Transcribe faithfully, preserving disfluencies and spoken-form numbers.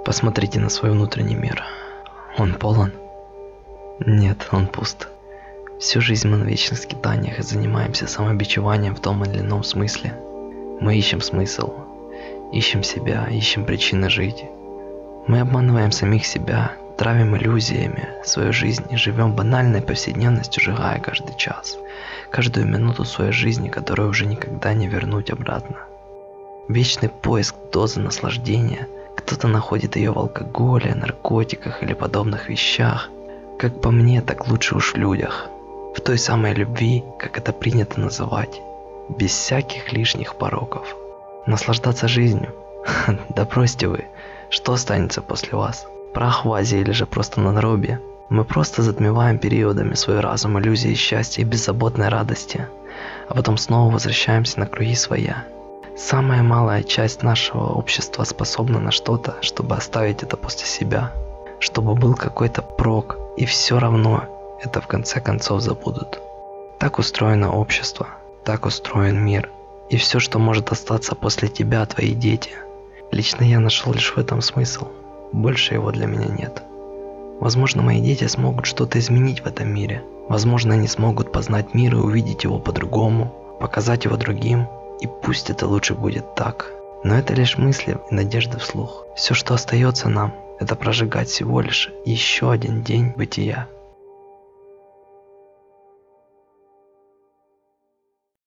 Посмотрите на свой внутренний мир. Он полон? Нет, он пуст. Всю жизнь мы на вечных скитаниях и занимаемся самобичеванием в том или ином смысле. Мы ищем смысл, ищем себя, ищем причины жить. Мы обманываем самих себя, травим иллюзиями свою жизнь и живем банальной повседневностью, сжигая каждый час, каждую минуту своей жизни, которую уже никогда не вернуть обратно. Вечный поиск дозы наслаждения. Кто-то находит ее в алкоголе, наркотиках или подобных вещах. Как по мне, так лучше уж в людях. В той самой любви, как это принято называть. Без всяких лишних пороков. Наслаждаться жизнью? Да бросьте вы. Что останется после вас? Прах в вазе или же просто надгробие? Мы просто затмеваем периодами свой разум иллюзии счастья и беззаботной радости. А потом снова возвращаемся на круги своя. Самая малая часть нашего общества способна на что-то, чтобы оставить это после себя. Чтобы был какой-то прок, и все равно это в конце концов забудут. Так устроено общество, так устроен мир. И все, что может остаться после тебя, твои дети. Лично я нашел лишь в этом смысл. Больше его для меня нет. Возможно, мои дети смогут что-то изменить в этом мире. Возможно, они смогут познать мир и увидеть его по-другому, показать его другим. И пусть это лучше будет так. Но это лишь мысли и надежды вслух. Все, что остается нам, это прожигать всего лишь еще один день бытия.